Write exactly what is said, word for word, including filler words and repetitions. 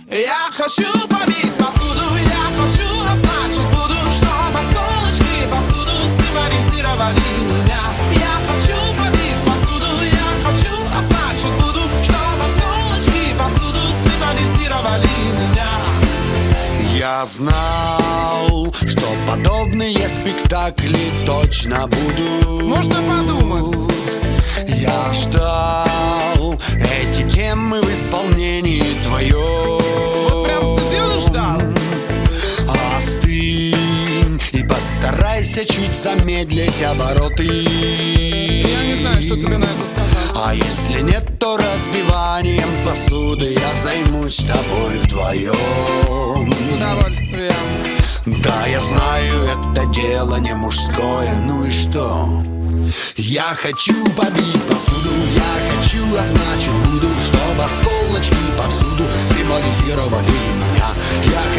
Я хочу побить посуду, я хочу, а значит буду, чтобы осколочки повсюду символизировали меня. Я хочу побить посуду, я хочу, а значит буду, чтобы осколочки повсюду символизировали меня. Я знал, что подобные спектакли точно будут. Можно подумать. Я ждал эти темы в исполнении твоем. Вот прям сидел и ждал. Остынь и постарайся чуть замедлить обороты. Я не знаю, что тебе на это сказать. А если нет, то разбиванием посуды я займусь тобой вдвоем. С удовольствием. Да, я знаю, это дело не мужское, ну и что? Я хочу побить посуду, я хочу, а значит буду, чтобы осколочки повсюду символизировали меня. Я